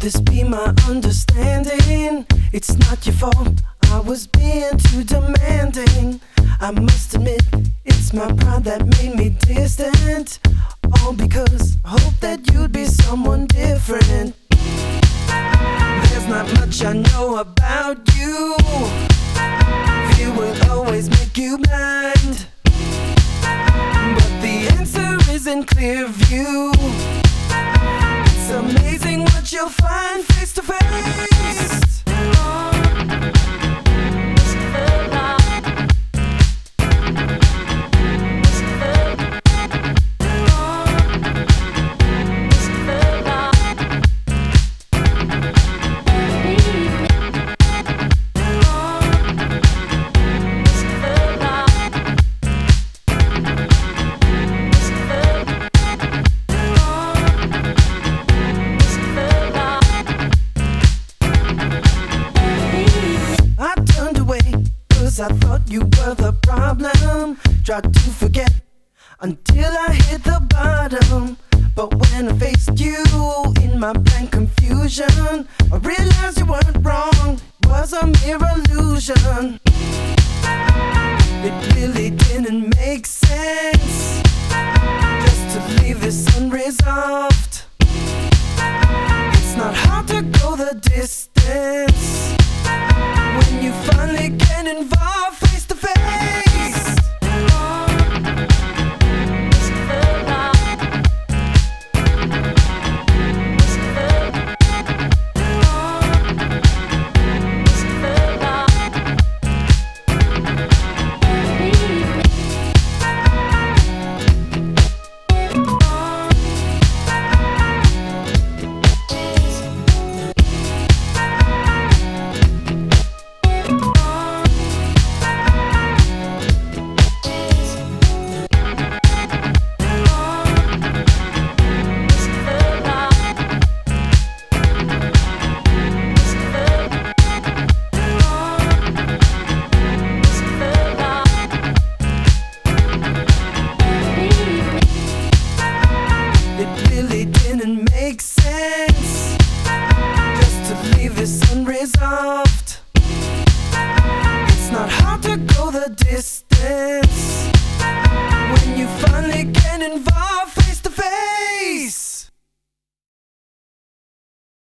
this be my understanding? It's not your fault, I was being too demanding. I must admit, it's my pride that made me distant. All because I hope that you'd be someone different. There's not much I know about you. Fear will always make you blind, but the answer is in clear view. It's amazing what you'll find face to face. I thought you were the problem. Tried to forget until I hit the bottom. But when I faced you in my blank confusion, I realized you weren't wrong, it was a mere illusion. It really didn't make sense just to leave this unresolved. It's not hard to go the distance.